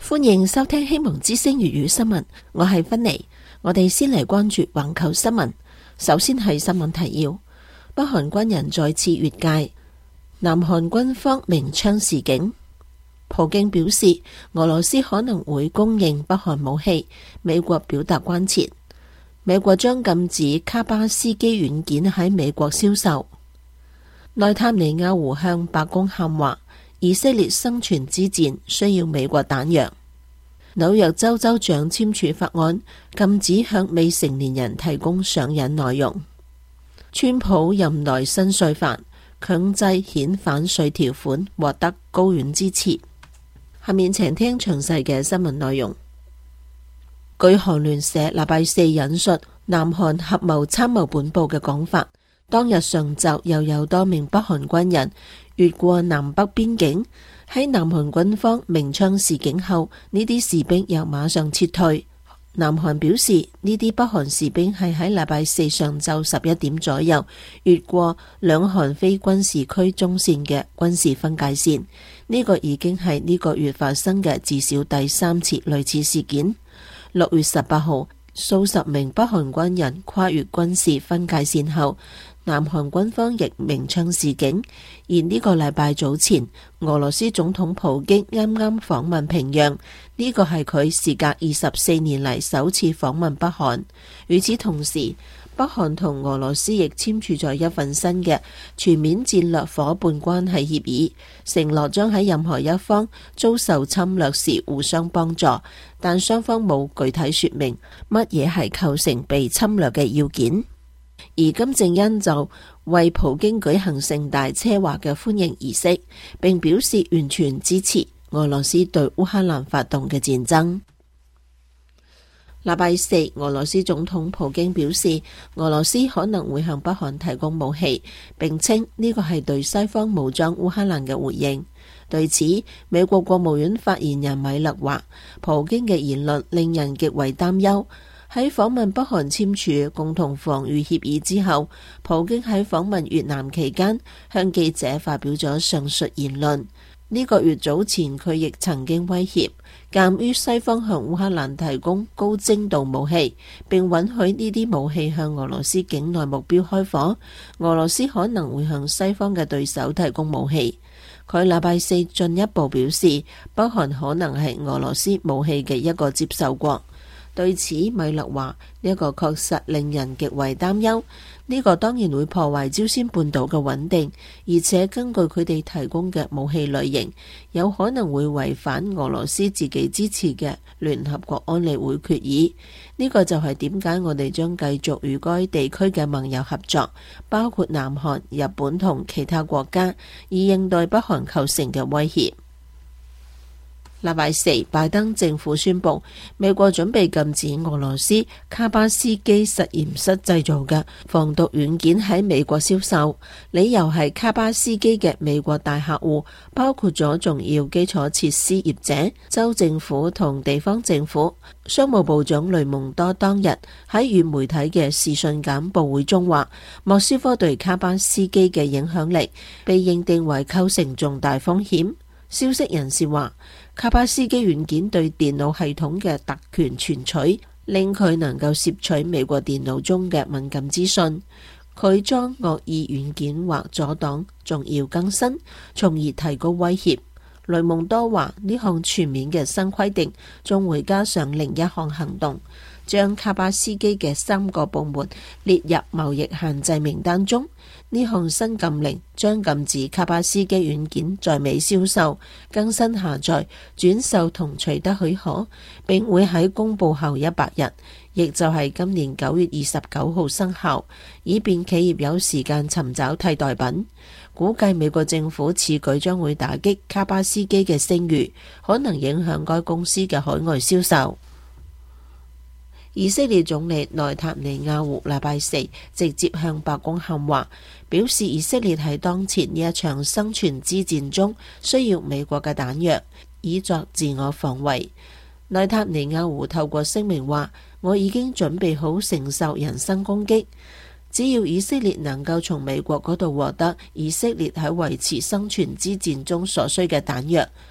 歡迎收聽希望之聲粵語新聞，我係芬妮。我哋先嚟關注環球新聞。首先係新聞提要：北韓軍人再次越界，南韓軍方鳴槍示警。普京表示俄羅斯可能會供應北韓武器，美國表達關切。美國將禁止卡巴斯基軟件喺美國銷售。內塔尼亞胡向白宮喊話，以色列生存之戰需要美國彈藥。紐約州州長簽署法案，禁止向未成年人提供上癮內容。川普任內新稅法強制遣返稅條款獲得高院支持。下面請聽詳細嘅新聞內容。據韓聯社禮拜四引述南韓合謀參謀本部嘅講法，當日上晝又有多名北韓軍人越過南北邊境，喺南韓軍方鳴槍示警後，呢啲士兵又馬上撤退。南韓表示，呢啲北韓士兵係喺禮拜四上晝11點左右越過兩韓非軍事區中線嘅軍事分界線。呢個已經係呢個月發生嘅至少第3次類似事件。6月18號，數十名北韓軍人跨越軍事分界線後，南韓軍方亦鳴槍示警。而呢個禮拜早前，俄羅斯總統普京啱啱訪問平壤，呢個係佢時隔24年嚟首次訪問北韓。與此同時，北韓同俄羅斯亦簽署咗一份新嘅全面戰略夥伴關係協議，承諾將喺任何一方遭受侵略時互相幫助，但雙方冇具體說明乜嘢係構成被侵略嘅要件。而金正恩就為普京舉行盛大奢華嘅歡迎儀式，並表示完全支持俄羅斯對烏克蘭發動嘅戰爭。禮拜四，俄羅斯總統普京表示，俄羅斯可能會向北韓提供武器，並稱呢個係對西方武裝烏克蘭嘅回應。對此，美國國務院發言人米勒話，普京嘅言論令人極為擔憂。喺訪問北韓簽署共同防禦協議之後，普京喺訪問越南期間向記者發表咗上述言論。呢個月早前，佢亦曾經威脅，鑑於西方向烏克蘭提供高精度武器，並允許呢啲武器向俄羅斯境內目標開火，俄羅斯可能會向西方嘅對手提供武器。佢禮拜四進一步表示，北韓可能係俄羅斯武器嘅一個接受國。對此，米勒話，呢個確實令人極為擔憂。呢個當然會破壞朝鮮半島嘅穩定，而且根據佢哋提供嘅武器類型，有可能會違反俄羅斯自己支持嘅聯合國安理會決議。呢個就係點解我哋將繼續與該地區嘅盟友合作，包括南韓、日本同其他國家，以應對北韓構成嘅威脅。禮拜四，拜登政府宣布，美國準備禁止俄羅斯卡巴斯基實驗室製造嘅防毒軟件喺美國銷售，理由係卡巴斯基嘅美國大客戶包括咗重要基礎設施業者、州政府同地方政府。商務部長雷蒙多當日喺與媒體嘅視訊簡報會中話，莫斯科對卡巴斯基嘅影響力被認定為構成重大風險。消息人士話，卡巴斯基軟件對電腦系統嘅特權存取，令佢能夠攝取美國電腦中嘅敏感資訊，佢將惡意軟件或阻擋重要更新，從而提高威脅。雷蒙多話，呢項全面嘅新規定將會加上另一項行動，將卡巴斯基嘅3個部門列入貿易限制名單中。呢項新禁令將禁止卡巴斯基軟件在美銷售、更新下載、轉售同取得許可，並會喺公佈後100日，亦就係今年9月29號生效，以便企業有時間尋找替代品。估計美國政府此舉將會打擊卡巴斯基嘅聲譽，可能影響該公司嘅海外銷售。以色列總理內塔尼亞胡禮拜四直接向白宮喊話，表示以色列喺當前呢一場生存之戰中需要美國嘅彈藥，以作自我防衛。內塔尼亞胡透過聲明話，我已經準備好承受人身攻擊，只要以色列能夠從美國嗰度獲得以色列喺維持生存之戰中所需嘅彈藥，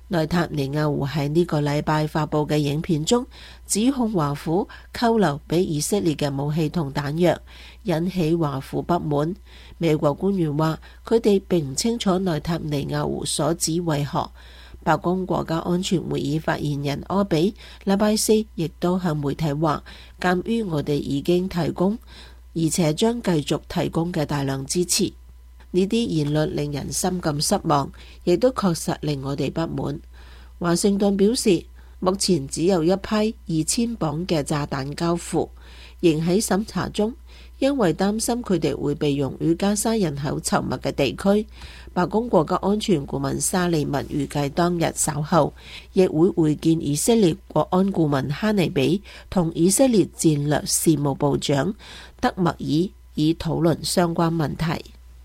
內塔尼亞胡喺呢個禮拜發佈嘅影片中，指控華府扣留俾以色列嘅武器同彈藥，引起華府不滿。美國官員話，佢哋並唔清楚內塔尼亞胡所指為何。白宮國家安全會議發言人柯比禮拜四亦都向媒體話，鑒於我哋已經提供，而且將繼續提供嘅大量支持，呢啲言論令人深感失望，亦都確實令我哋不滿。華盛頓表示，目前只有一批2000磅嘅炸彈交付，仍喺審查中，因為擔心佢哋會被用於加沙人口稠密嘅地區。白宮國家安全顧問沙利文預計當日稍後亦會會見以色列國安顧問哈尼比同以色列戰略事務部長德默爾，以討論相關問題。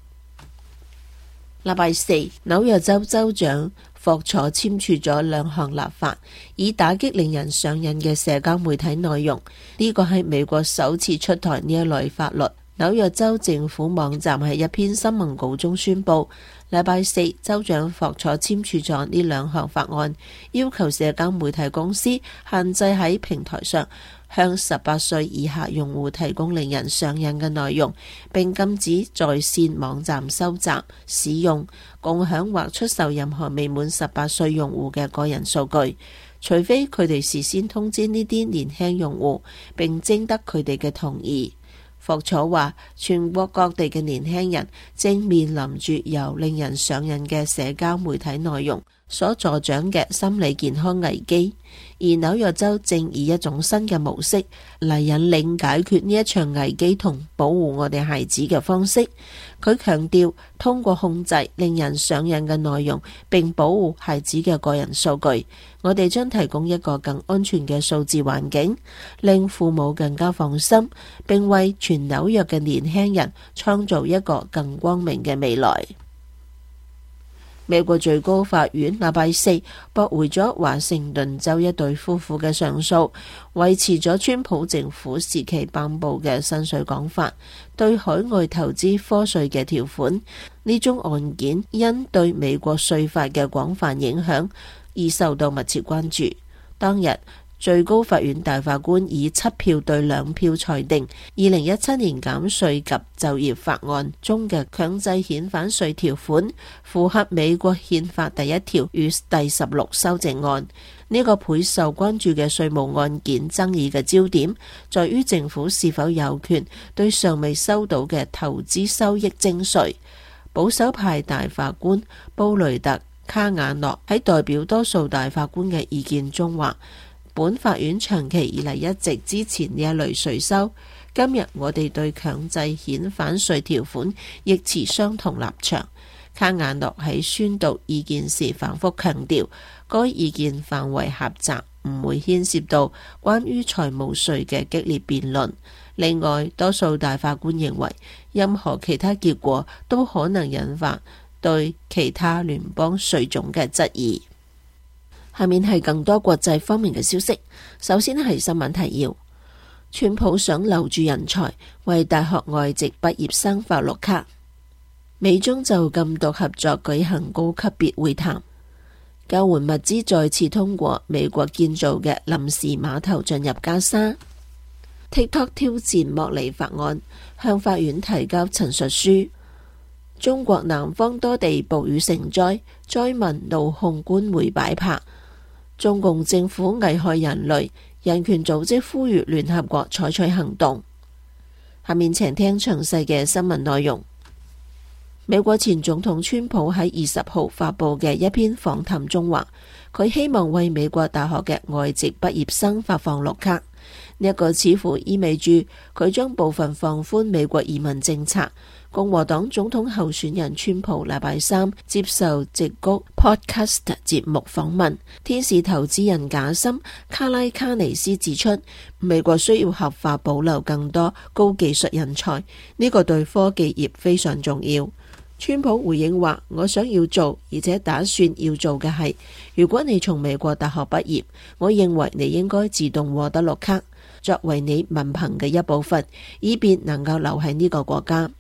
禮拜四，紐約州州長霍楚簽署咗2項立法，以打擊令人上癮嘅社交媒體內容。呢個係美國首次出台呢一類法律。紐約州政府網站喺一篇新聞稿中宣布，禮拜四州長霍楚簽署咗呢2項法案，要求社交媒體公司限制喺平台上向18歲以下用戶提供令人上癮嘅內容，並禁止在線網站收集、使用、共享或出售任何未滿18歲用戶嘅個人數據，除非佢哋事先通知呢啲年輕用戶並徵得佢哋嘅同意。霍楚話，全國各地嘅年輕人正面臨住由令人上癮嘅社交媒體內容所助長嘅心理健康危機，而紐約州正以一種新嘅模式嚟引領解決呢一場危機同保護我哋孩子嘅方式。佢強調，通過控制令人上癮嘅內容並保護孩子嘅個人數據，我哋將提供一個更安全嘅數字環境，令父母更加放心，並為全紐約嘅年輕人創造一個更光明嘅未來。美國最高法院禮拜四駁回咗華盛頓州一對夫婦嘅上訴，維持咗川普政府時期頒布嘅新稅講法對海外投資課稅嘅條款。呢宗案件因對美國稅法嘅廣泛影響而受到密切關注。當日，最高法院大法官以7票對2票裁定2017年減稅及就業法案中嘅強制遣返稅條款符合美國憲法第1條與第16修正案。呢個倍受關注嘅稅務案件爭議嘅焦點在於政府是否有權對尚未收到嘅投資收益徵稅。保守派大法官布雷特·卡瓦諾喺代表多數大法官嘅意見中話，本法院長期以嚟一直支持呢一類稅收。今日我哋對強制遣返稅條款亦持相同立場。卡瓦諾喺宣讀意見時反覆強調，該意見範圍狹窄，唔會牽涉到關於財務稅嘅激烈辯論。另外，多數大法官認為，任何其他結果都可能引發對其他聯邦稅種嘅質疑。下面係更多國際方面嘅消息。首先係新聞提要：川普想留住人才，為大學外籍畢業生發綠卡。美中就禁毒合作舉行高級別會談。救援物資再次通過美國建造嘅臨時碼頭進入加沙。TikTok 挑戰莫尼法案，向法院提交陳述書。中國南方多地暴雨成災，災民怒控官媒擺拍。中共政府危害人類，人權組織呼籲聯合國採取行動。下面請聽詳細嘅新聞內容。美國前總統川普喺20號發佈嘅一篇訪談中話，佢希望為美國大學嘅外籍畢業生發放綠卡。呢一個似乎意味住佢將部分放寬美國移民政策。共和黨總統候選人川普禮拜三接受矽谷 Podcast 節目訪問，天使投資人賈森卡拉卡尼斯指出，美國需要合法保留更多高技術人才，呢個對科技業非常重要。川普回應話，我想要做而且打算要做嘅係，如果你從美國大學畢業，我認為你應該自動獲得綠卡，作為你文憑嘅一部分，以便能夠留喺呢個國家。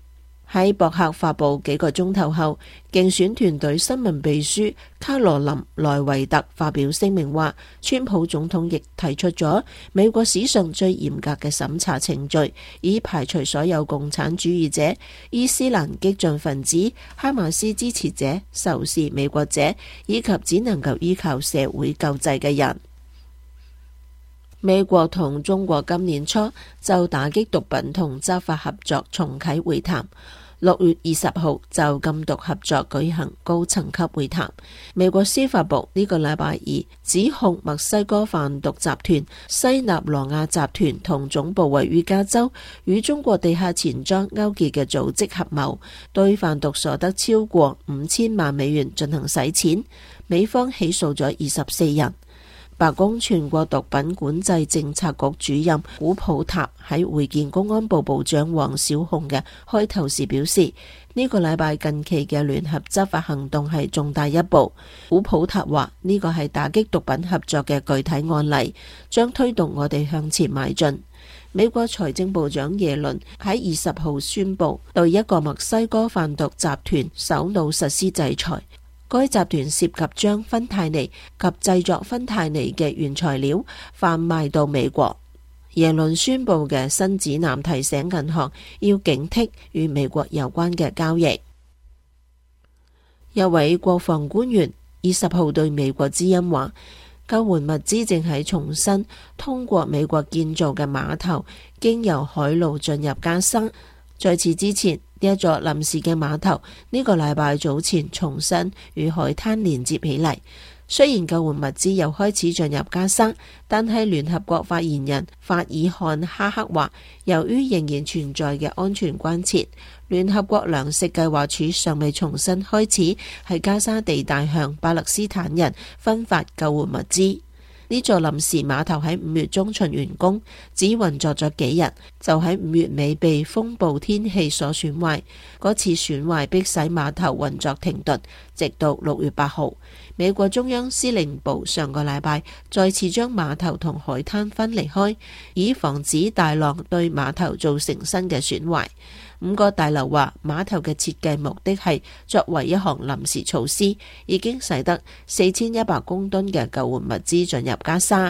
喺博客發佈幾個鐘頭後，競選團隊新聞秘書卡羅琳·萊維特發表聲明話，川普總統亦提出咗美國史上最嚴格嘅審查程序，以排除所有共產主義者、伊斯蘭激進分子、哈馬斯支持者、仇視美國者以及只能夠依靠社會救濟嘅人。美國同中國今年初就打擊毒品同執法合作重啟會談，6月20號就禁毒合作舉行高層級會談。美國司法部呢個禮拜二指控墨西哥販毒集團西納羅亞集團同總部位於加州與中國地下錢莊勾結嘅組織合謀，對販毒所得超過5000萬美元進行洗錢。美方起訴咗24人。白宮全國毒品管制政策局主任古普塔喺會見公安部部長王小洪嘅開頭時表示，呢個禮拜近期嘅聯合執法行動係重大一步。古普塔話呢個係打擊毒品合作嘅具體案例，將推動我哋向前邁進。美國財政部長耶倫喺20號宣布對一個墨西哥販毒集團首腦實施制裁。該集團涉及將芬太尼及製作芬太尼嘅原材料販賣到美國。耶倫宣布嘅新指南提醒銀行要警惕與美國有關嘅交易。一位國防官員20號對美國之音話，救援物資正喺重新通過美國建造嘅碼頭經由海路進入加沙。在此之前，呢一座臨時嘅碼頭呢個禮拜早前重新與海灘連接起嚟。雖然救援物資又開始進入加沙，但係聯合國發言人法爾漢哈克話，由於仍然存在嘅安全關切，聯合國糧食計劃署尚未重新開始喺加沙地帶向巴勒斯坦人分發救援物資。呢座臨時碼頭喺5月中旬完工，只運作咗幾日，就喺5月尾被風暴天氣所損壞。嗰次損壞迫使碼頭運作停頓，直到6月8號。美國中央司令部上個禮拜再次將碼頭同海灘分離開，以防止大浪對碼頭造成新嘅損壞。5個大樓話，碼頭嘅設計目的係作為一項臨時措施，已經使得4100公噸嘅救援物資進入加沙。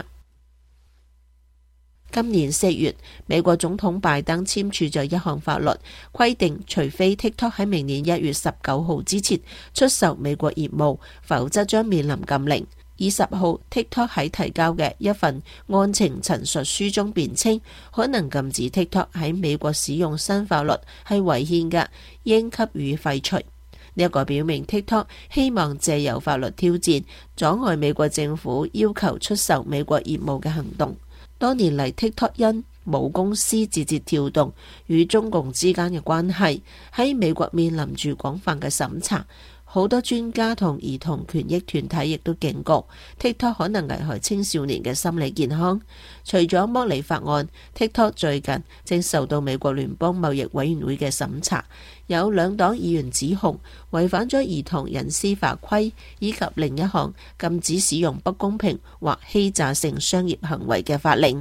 今年4月，美國總統拜登簽署咗一項法律，規定除非 TikTok 喺明年1月19號之前出售美國業務，否則將面臨禁令。20號 TikTok 喺提交嘅一份案情陳述書中辯稱，可能禁止 TikTok 喺美國使用新法律係違憲嘅，應給予廢除。呢一個表明 TikTok 希望借由法律挑戰，阻礙美國政府要求出售美國業務嘅行動。多年嚟 TikTok 因母公司字節跳動與中共之間嘅關係，喺美國面臨住廣泛嘅審查。好多專家同兒童權益團體亦都警告 TikTok 可能危害青少年嘅心理健康。除咗剝離法案， TikTok 最近正受到美國聯邦貿易委員會嘅審查，有2黨議員指控違反咗兒童隱私法規以及另一項禁止使用不公平或欺詐性商業行為嘅法令。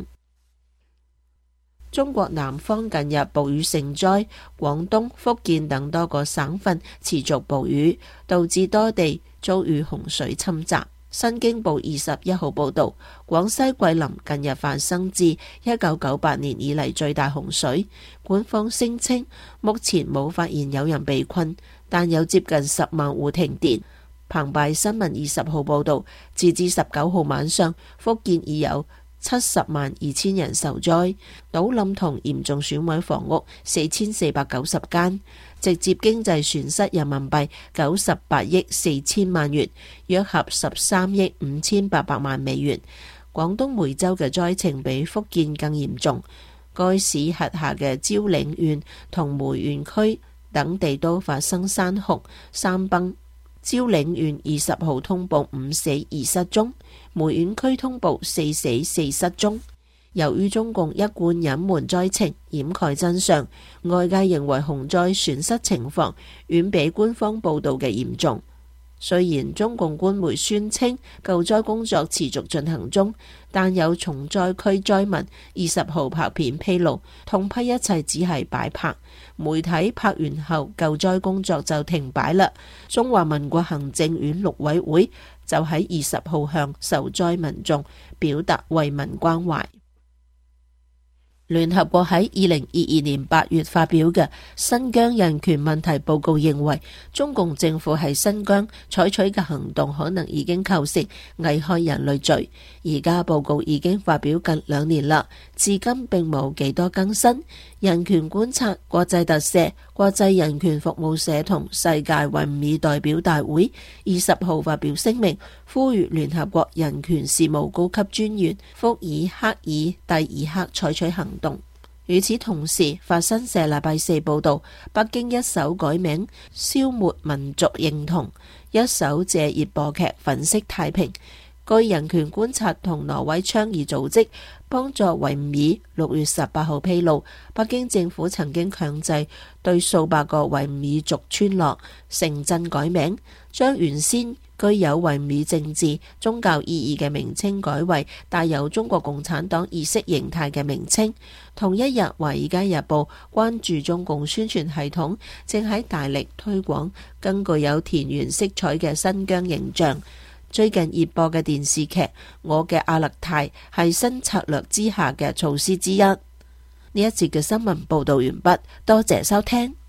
中國南方近日暴雨成災，廣東、福建等多個省份持續暴雨，導致多地遭遇洪水侵襲。新京報21號報道，廣西桂林近日發生自1998年以嚟最大洪水。官方聲稱目前冇發現有人被困，但有接近10萬戶停電。澎湃新聞20號報道，截至19號晚上，福建已有702000人受災，倒冧同嚴重損毀房屋4490間，直接經濟損失人民幣98億4千萬元，約合13億5800萬美元。廣東梅州嘅災情比福建更嚴重，該市轄下嘅蕉嶺縣同梅縣區等地都發生山洪山崩。蕉嶺縣20號通報5死2失蹤，梅縣區通報4死4失蹤。由於中共一貫隱瞞災情、掩蓋真相，外界認為洪災損失情況遠比官方報道嘅嚴重。 雖然中共官媒宣稱救災工作持續進行中，但有重災區災民20號拍片披露，痛批一切只係擺拍。媒體拍完後，救災工作就停擺啦。中華民國行政院陸委會就喺20號向受災民眾表達慰問關懷。聯合國喺2022年8月發表嘅新疆人權問題報告認為，中共政府喺新疆採取嘅行動可能已經構成危害人類罪。而家報告已經發表近2年啦，至今並冇幾多更新。人權觀察、國際特赦、國際人權服務社同世界維吾爾代表大會20號發表聲明，呼籲聯合國人權事務高級專員福爾克爾蒂爾克採取行動。與此同時，法新社禮拜4報道，北京一手改名消滅民族認同，一手借熱播劇粉飾太平。據人權觀察同挪威倡議組織幫助維吾爾6月18號披露，北京政府曾經強制對數百個維吾爾族村落、城鎮改名，將原先具有維吾爾政治、宗教意義嘅名稱改為帶有中國共產黨意識形態嘅名稱。同一日，《華爾街日報》關注中共宣傳系統正喺大力推廣更具有田園色彩嘅新疆形象。最近熱播嘅電視劇《我嘅阿勒泰》係新策略之下嘅措施之一。呢一節嘅新聞報道完畢，多謝收聽。